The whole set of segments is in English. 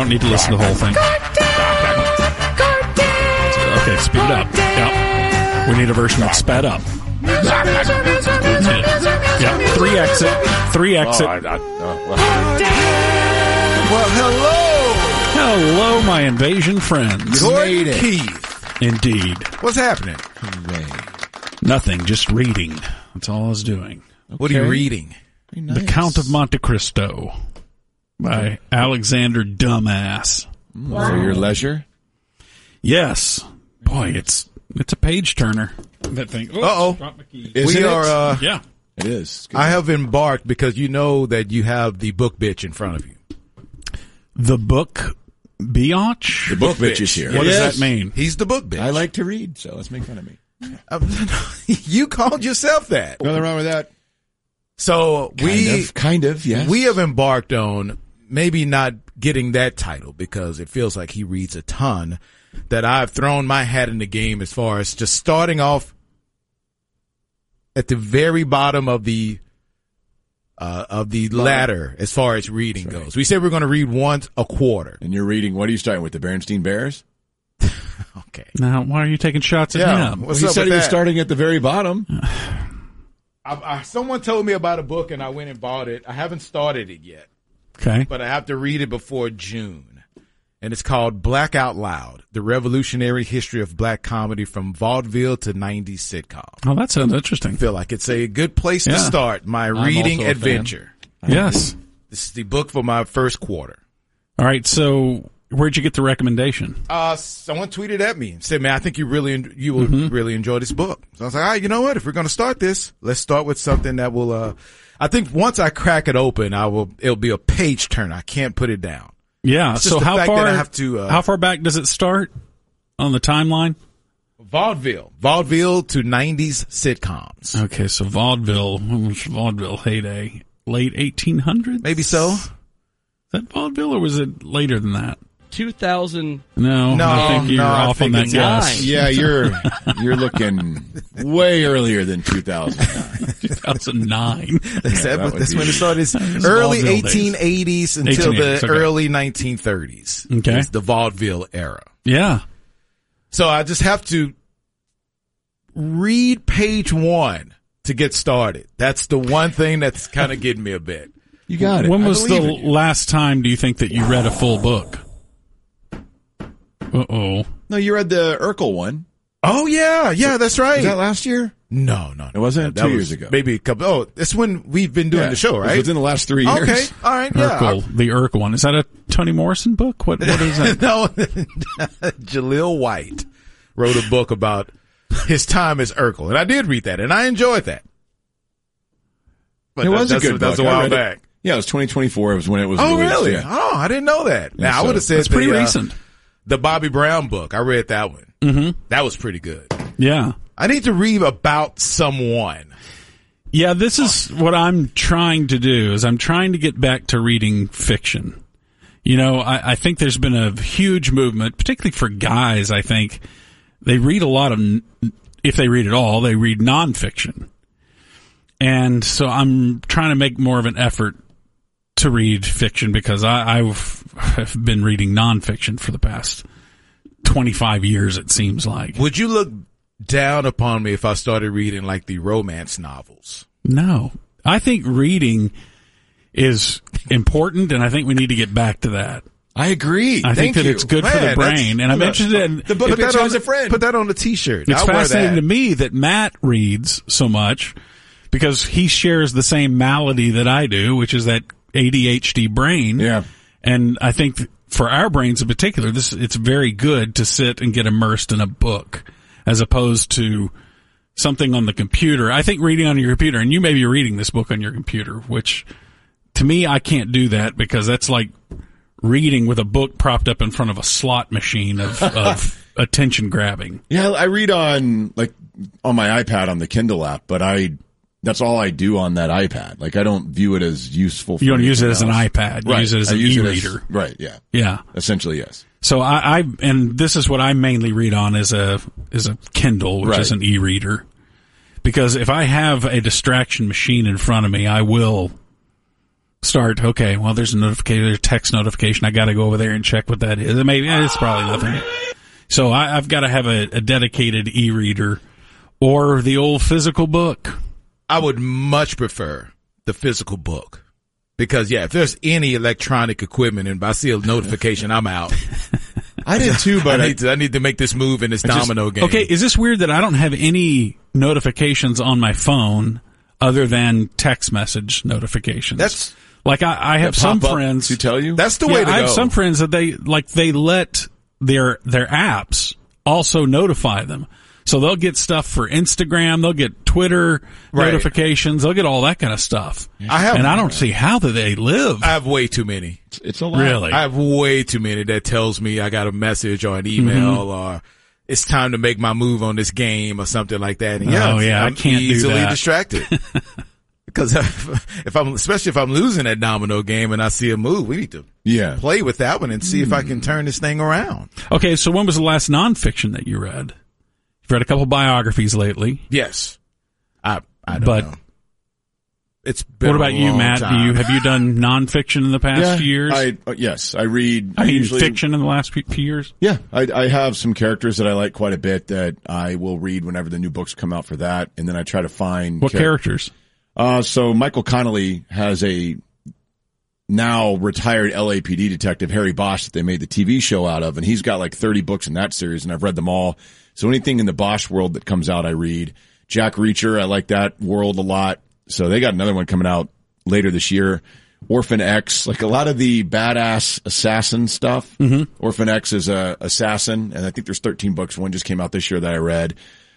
don't need to listen to the whole thing. Okay, speed it up. Yep. We need a version that's sped up. Yeah, 3 exit. Well, hello. Hello, my invasion friends. Gordon Keith. Indeed. What's happening? Nothing, just reading. That's all I was doing. What are you reading? The Count of Monte Cristo by Alexander Dumbass. For your leisure? Yes. Boy, it's a page turner. That thing. Uh-oh. Yeah. It is. I have embarked because you know that you have the book bitch in front of you. The book biatch? The book bitch is here. What does that mean? He's the book bitch. I like to read, so let's make fun of me. You called yourself that. Nothing wrong with that. So Kind of, yes. we have embarked on maybe not getting that title because it feels like he reads a ton, that I've thrown my hat in the game as far as just starting off at the very bottom of the ladder as far as reading goes. We said we're going to read once a quarter. And you're reading, what are you starting with, the Berenstain Bears? Okay. Now, why are you taking shots at him? What's He up said with he was that? starting at the very bottom. Someone told me about a book and I went and bought it. I haven't started it yet, Okay. but I have to read it before June. And it's called Black Out Loud, The Revolutionary History of Black Comedy from Vaudeville to 90s Sitcom. Oh, that sounds interesting. I feel like it's a good place to start my reading also a adventure. Yes. This is the book for my first quarter. All right, so where'd you get the recommendation? Someone tweeted at me and said, "Man, I think you will really enjoy this book." So I was like, "All right, you know what? If we're going to start this, let's start with something that will." I think once I crack it open, it'll be a page turn. I can't put it down. Yeah. It's just So the how fact far? that I have to, how far back does it start on the timeline? Vaudeville to 90s sitcoms. Okay, so vaudeville. When was vaudeville heyday? Late 1800s? Maybe so. Is that vaudeville, or was it later than that? 2000. No, I think you're off on that it's guess. Yeah, you're looking way earlier than 2009. 2009. That's when it started. It's was early vaudeville days. 1880s until 1880s, the okay. early 1930s. Okay. It's the vaudeville era. Yeah. So I just have to read page 1 to get started. That's the one thing that's kind of getting me a bit. You got it. When I was the believe in you. last time, do you think, that you read a full book? Uh-oh. No, you read the Urkel one. Oh yeah, that's right. Was that last year? No. It wasn't? That 2 was years ago. Maybe a couple. Oh, that's when we've been doing the show, It was right? within the last 3 years. Okay, all right, yeah. The Urkel one. Is that a Toni Morrison book? What is that? No, Jaleel White wrote a book about his time as Urkel, and I did read that, and I enjoyed that. But It was a good book. That's a I while read it. back. Yeah, it was 2024. It was when it was Oh, released. really? Yeah. Oh, I didn't know that. Yeah, Now I would have said It's pretty recent. The Bobby Brown book. I read that one. Mm-hmm. That was pretty good. Yeah. I need to read about someone. Yeah, this is what I'm trying to do, is I'm trying to get back to reading fiction. You know, I think there's been a huge movement, particularly for guys, I think. They read a lot of, if they read at all, they read nonfiction. And so I'm trying to make more of an effort to read fiction because I've been reading nonfiction for the past 25 years, it seems like. Would you look down upon me if I started reading like the romance novels? No. I think reading is important, and I think we need to get back to that. I agree. I think that it's good for the Man, brain, and I'm interested in The book bitch has a friend. Put that on the T-shirt. It's I'll wear fascinating that. to me that Matt reads so much because he shares the same malady that I do, which is that ADHD brain. Yeah. And I think for our brains in particular, it's very good to sit and get immersed in a book as opposed to something on the computer. I think reading on your computer, and you may be reading this book on your computer, which to me, I can't do that because that's like reading with a book propped up in front of a slot machine of attention grabbing. Yeah, I read on my iPad on the Kindle app, but that's all I do on that iPad. Like I don't view it as useful. For You don't use it as an anything iPad. else. You Right. use it as I an use it e-reader. Right. Yeah. Yeah. Essentially, yes. So and this is what I mainly read on is a Kindle, which is Right. an e-reader. Because if I have a distraction machine in front of me, I will start, okay, well, there's a notification, there's a text notification. I got to go over there and check what that is. Maybe it's probably nothing. So I've got to have a dedicated e-reader or the old physical book. I would much prefer the physical book because, if there's any electronic equipment and if I see a notification, I'm out. I did too, but I need to make this move in this domino game. Okay, is this weird that I don't have any notifications on my phone other than text message notifications? That's like I have some friends to tell you. That's the way to go. I have some friends that they let their apps also notify them. So they'll get stuff for Instagram, they'll get Twitter notifications, they'll get all that kind of stuff. I don't see how they live. I have way too many. It's a lot. Really? I have way too many that tells me I got a message or an email or it's time to make my move on this game or something like that. And I'm I can't easily do that. Distracted. Because especially if I'm losing that domino game and I see a move, we need to play with that one and see if I can turn this thing around. Okay, so when was the last nonfiction that you read? You've read a couple biographies lately. Yes. I don't know. It's been what about you, Matt? Time. Have you done nonfiction in the past few years? Yes, I read. I mean, fiction in the last few years? Yeah, I have some characters that I like quite a bit that I will read whenever the new books come out for that, and then I try to find what characters. So Michael Connelly has a now retired LAPD detective, Harry Bosch, that they made the TV show out of, and he's got like 30 books in that series, and I've read them all. So anything in the Bosch world that comes out, I read. Jack Reacher, I like that world a lot. So they got another one coming out later this year. Orphan X, like a lot of the badass assassin stuff. Mm-hmm. Orphan X is a assassin, and I think there's 13 books. One just came out this year that I read.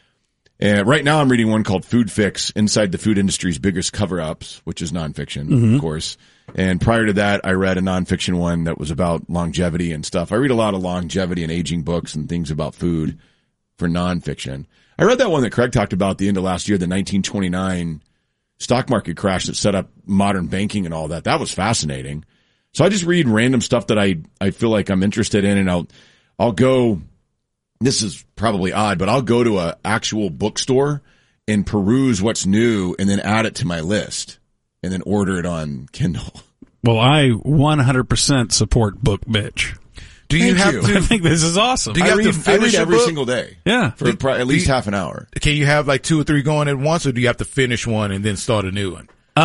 And right now I'm reading one called Food Fix, Inside the Food Industry's Biggest Cover-Ups, which is nonfiction, of course. And prior to that, I read a nonfiction one that was about longevity and stuff. I read a lot of longevity and aging books and things about food for nonfiction. I read that one that Craig talked about at the end of last year, the 1929 stock market crash that set up modern banking and all that. That was fascinating. So I just read random stuff that I feel like I'm interested in, and I'll go, this is probably odd, but I'll go to an actual bookstore and peruse what's new and then add it to my list and then order it on Kindle. Well, I 100% support Book Bitch. Do you have to? I think this is awesome. Do you have to finish every book? single day? Yeah. For at least half an hour. Can you have like 2 or 3 going at once, or do you have to finish one and then start a new one?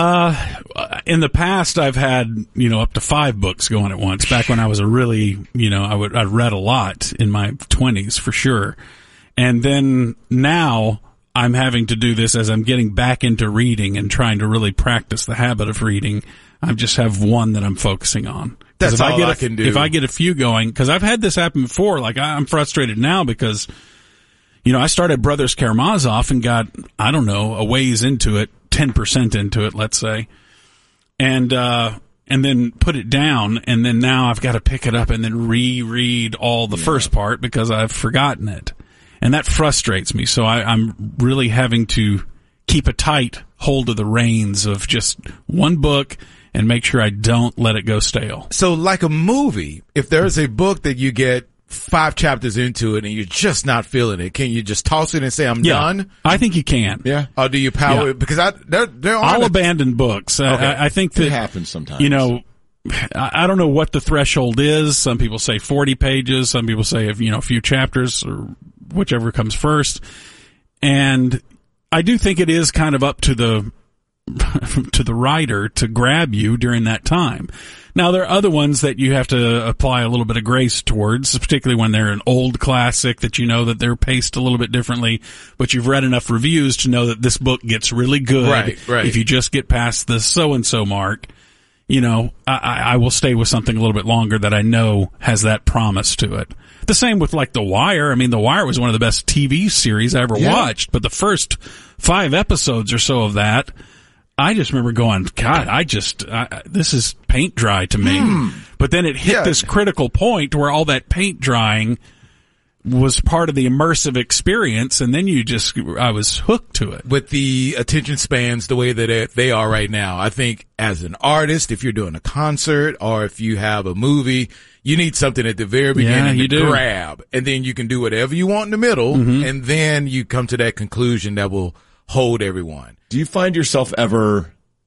In the past, I've had, up to 5 books going at once. Back when I was a really, I read a lot in my 20s for sure. And then now I'm having to do this as I'm getting back into reading and trying to really practice the habit of reading. I just have one that I'm focusing on. That's all I can do. If I get a few going, because I've had this happen before, like I'm frustrated now because, I started Brothers Karamazov and got, I don't know, a ways into it, 10% into it, let's say, and then put it down, and then now I've got to pick it up and then reread all the first part because I've forgotten it. And that frustrates me. So I'm really having to keep a tight hold of the reins of just one book and make sure I don't let it go stale. So like a movie, if there's a book that you get 5 chapters into it and you're just not feeling it, can you just toss it and say, I'm done? I think you can. Yeah. Or do you power it? Because I'll abandon books. Okay. I think that it happens sometimes. I don't know what the threshold is. Some people say 40 pages. Some people say, a few chapters or whichever comes first. And I do think it is kind of up to the writer to grab you during that time. Now, there are other ones that you have to apply a little bit of grace towards, particularly when they're an old classic that that they're paced a little bit differently, but you've read enough reviews to know that this book gets really good. Right. If you just get past the so-and-so mark, I will stay with something a little bit longer that I know has that promise to it. The same with like The Wire. I mean, The Wire was one of the best TV series I ever watched, but the first 5 episodes or so of that, I just remember going, God, this is paint dry to me. But then it hit this critical point where all that paint drying was part of the immersive experience, and then I was hooked to it. With the attention spans the way that they are right now, I think as an artist, if you're doing a concert or if you have a movie, you need something at the very beginning to grab, and then you can do whatever you want in the middle, and then you come to that conclusion that will hold everyone. Do you find yourself ever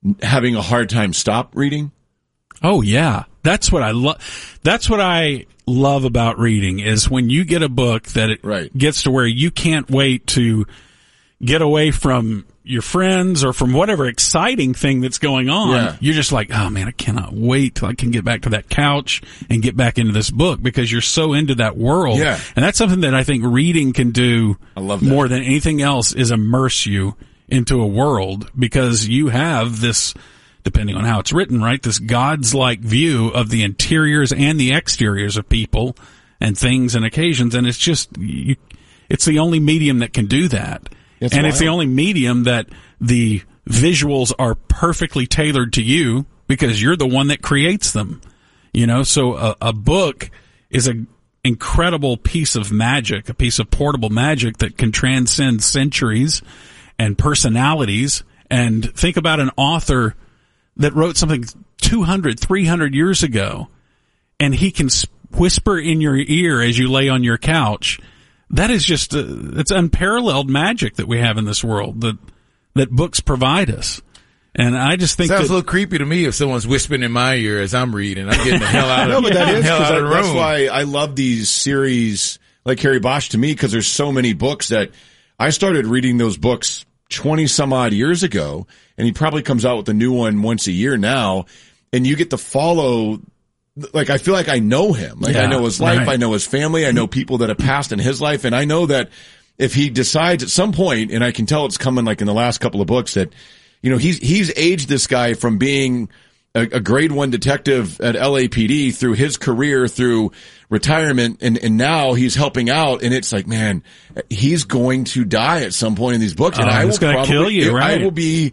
having a hard time stop reading. Oh yeah. That's what I love. That's what I love about reading is when you get a book that it gets to where you can't wait to get away from your friends or from whatever exciting thing that's going on. Yeah. You're just like, oh man, I cannot wait till I can get back to that couch and get back into this book because you're so into that world. Yeah. And that's something that I think reading can do more than anything else is immerse you into a world because you have this, depending on how it's written, right, this God's-like view of the interiors and the exteriors of people and things and occasions. And it's just, it's the only medium that can do that. It's the only medium that the visuals are perfectly tailored to you because you're the one that creates them. You know, so a book is an incredible piece of magic, a piece of portable magic that can transcend centuries and personalities. And think about an author that wrote something 200, 300 years ago, and he can whisper in your ear as you lay on your couch. That is just, it's unparalleled magic that we have in this world that books provide us. And I just think sounds a little creepy to me if someone's whispering in my ear as I'm reading. I'm getting the hell out of, the room. That's why I love these series like Harry Bosch to me, because there's so many books that I started reading those books 20 some odd years ago, and he probably comes out with a new one once a year now, and you get to follow. Like, I feel like I know him. Like, I know his life. I know his family. I know people that have passed in his life. And I know that if he decides at some point, and I can tell it's coming like in the last couple of books that, you know, he's aged this guy from being a grade 1 detective at LAPD through his career, through retirement. And now he's helping out. And it's like, man, he's going to die at some point in these books. And I will probably kill you, right? I will be,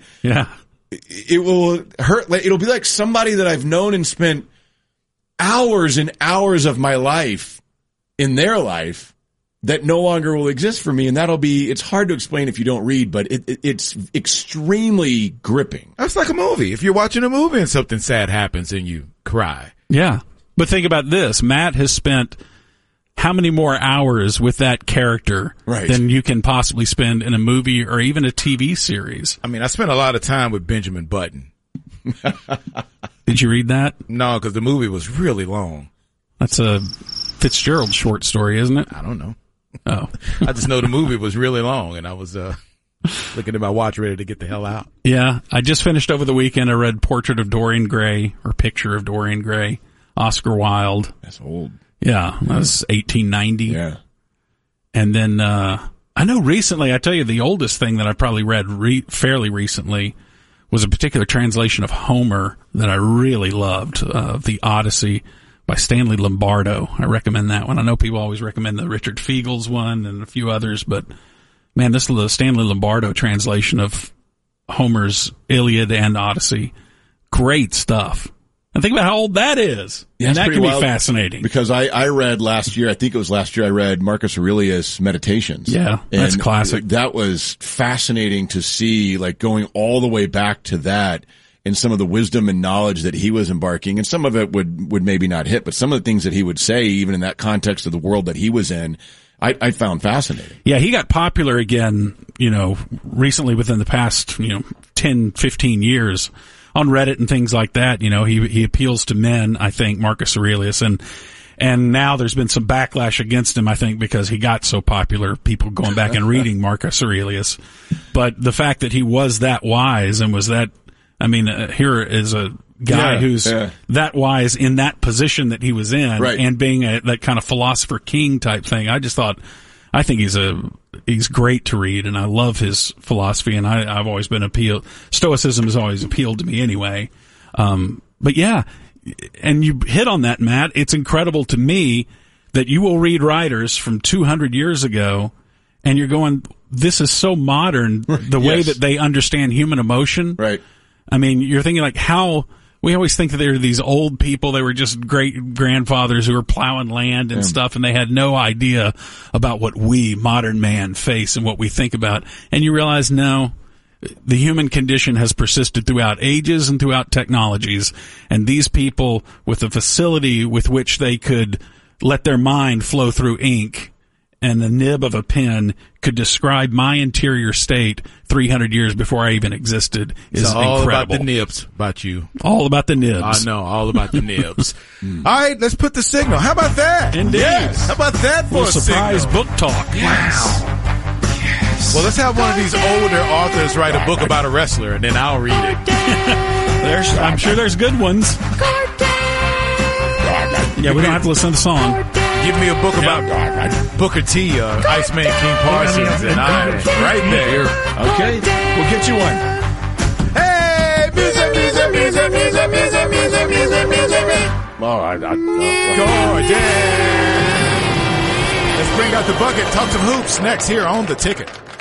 it will hurt. It'll be like somebody that I've known and spent hours and hours of my life in their life that no longer will exist for me. And it's hard to explain if you don't read, but it's extremely gripping. That's like a movie. If you're watching a movie and something sad happens and you cry. Yeah. But think about this. Matt has spent how many more hours with that character than you can possibly spend in a movie or even a TV series? I mean, I spent a lot of time with Benjamin Button. Did you read that? No, because the movie was really long. That's a Fitzgerald short story, isn't it? I don't know. Oh. I just know the movie was really long, and I was looking at my watch ready to get the hell out. Yeah, I just finished over the weekend. I read Portrait of Dorian Gray, or Picture of Dorian Gray, Oscar Wilde. That's old. Yeah, that was 1890. Yeah. And then I know recently, I tell you, the oldest thing that I probably read fairly recently was a particular translation of Homer that I really loved, The Odyssey by Stanley Lombardo. I recommend that one. I know people always recommend the Richard Fiegel's one and a few others, but man, this is the Stanley Lombardo translation of Homer's Iliad and Odyssey. Great stuff. And think about how old that is. Yeah, and that can be fascinating. Because I read last year, I think it was last year, I read Marcus Aurelius' Meditations. Yeah, that's classic. That was fascinating to see, like going all the way back to that and some of the wisdom and knowledge that he was embarking. And some of it would maybe not hit, but some of the things that he would say, even in that context of the world that he was in, I found fascinating. Yeah, he got popular again, recently within the past, 10, 15 years. On Reddit and things like that, he appeals to men, I think, Marcus Aurelius, and now there's been some backlash against him, I think, because he got so popular, people going back and reading Marcus Aurelius. But the fact that he was that wise and was that, here is a guy who's that wise in that position that he was in, and being that kind of philosopher king type thing. I think he's great to read, and I love his philosophy, and I've always been Stoicism has always appealed to me anyway. But yeah, and you hit on that, Matt. It's incredible to me that you will read writers from 200 years ago, and you're going, this is so modern, the way that they understand human emotion. Right. You're thinking like how... We always think that they were these old people. They were just great grandfathers who were plowing land and stuff, and they had no idea about what we, modern man, face and what we think about. And you realize, no, the human condition has persisted throughout ages and throughout technologies. And these people, with the facility with which they could let their mind flow through ink and the nib of a pen could describe my interior state 300 years before I even existed is it's all incredible. about the nibs, about you. All about the nibs. I know, all about the nibs. All right, let's put the signal. How about that? Indeed. Yes. How about that for a surprise signal? book talk. Wow. Yes. Well, let's have one of these older authors write a book about a wrestler, and then I'll read it. I'm sure there's good ones. Yeah, we don't have to listen to the song. Give me a book about Booker T, Iceman King Parsons, and I'm right there. Okay, we'll get you one. Hey, music. Gordon. Let's bring out the bucket. Talk some hoops next here on The Ticket.